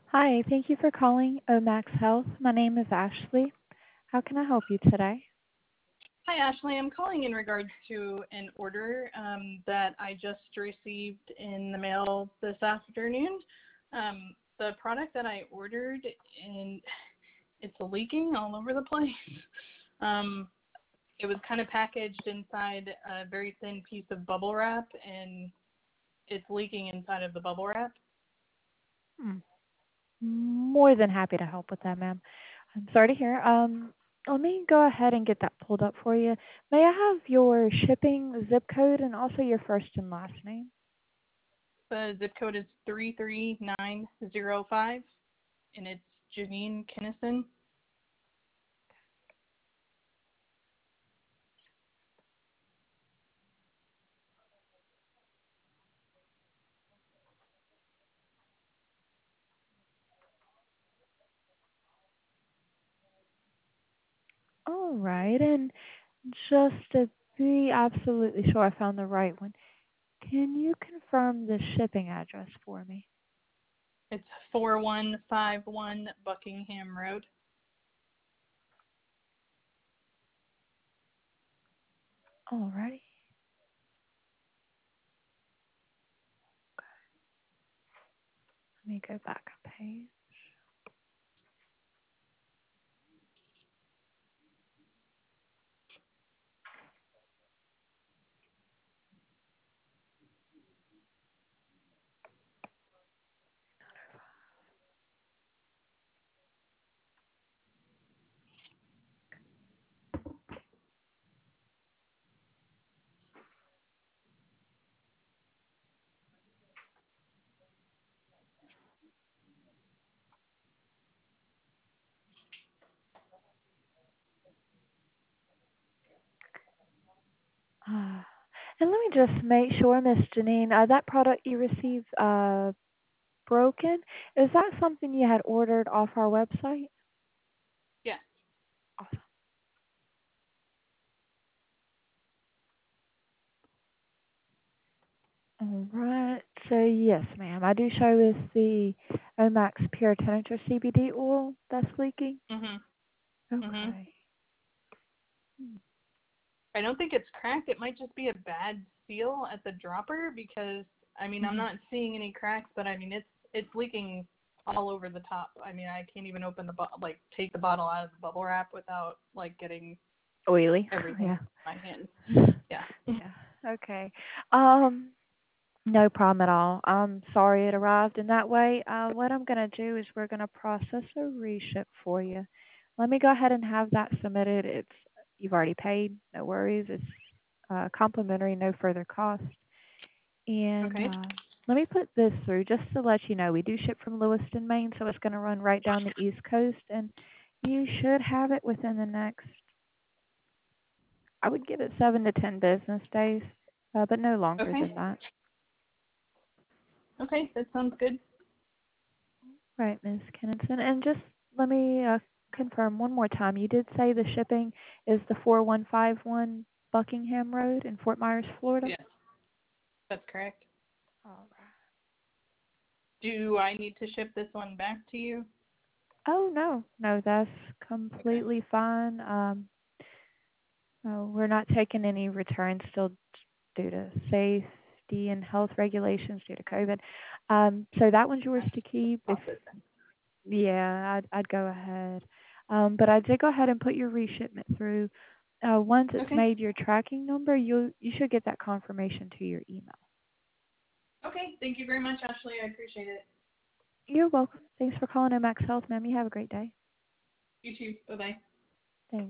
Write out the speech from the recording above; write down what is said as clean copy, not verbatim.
Hi, thank you for calling Omax Health. My name is Ashley. How can I help you today? Hi, Ashley. I'm calling in regards to an order that I just received in the mail this afternoon. The product that I ordered, and it's leaking all over the place. Um, it was kind of packaged inside a very thin piece of bubble wrap, and it's leaking inside of the bubble wrap. Hmm. More than happy to help with that, ma'am. I'm sorry to hear. Let me go ahead and get that pulled up for you. May I have your shipping zip code and also your first and last name? The zip code is 33905, and it's Janine Kinnison. All right, and just to be absolutely sure I found the right one, can you confirm the shipping address for me? It's 4151 Buckingham Road. All righty. Let me go back a page. Ah. And let me just make sure, Miss Janine, that product you received broken, is that something you had ordered off our website? Yes. Awesome. All right. So yes, ma'am, I do show it's the Omax Pure Tonic CBD oil that's leaking. Mhm. Mhm. Okay. I don't think it's cracked. It might just be a bad seal at the dropper because I mean I'm Mm-hmm. not seeing any cracks, but I mean it's leaking all over the top. I mean I can't even open the take the bottle out of the bubble wrap without like getting Oily. everything in Yeah. my hands. Yeah. Yeah. Okay. Um, No problem at all. I'm sorry it arrived in that way. What I'm going to do is we're going to process a reship for you. Let me go ahead and have that submitted. You've already paid, no worries. It's complimentary, no further cost. And Okay. let me put this through just to let you know. We do ship from Lewiston, Maine, so it's going to run right down the East Coast, and you should have it within the next, I would give it 7 to 10 business days, but no longer Okay. than that. Okay, that sounds good. Right, Ms. Kennison. And just let me confirm one more time. You did say the shipping is the 4151 Buckingham Road in Fort Myers, Florida? Yes, that's correct. All right. Do I need to ship this one back to you? Oh, no. No, that's Okay. completely fine. We're not taking any returns still due to safety and health regulations due to COVID. So that one's yours to keep. If Pop it then. Yeah, I'd go ahead. But I did go ahead and put your reshipment through. Once it's Okay. made your tracking number, you should get that confirmation to your email. Okay. Thank you very much, Ashley. I appreciate it. You're welcome. Thanks for calling Omax Health, ma'am. You have a great day. You too. Bye bye.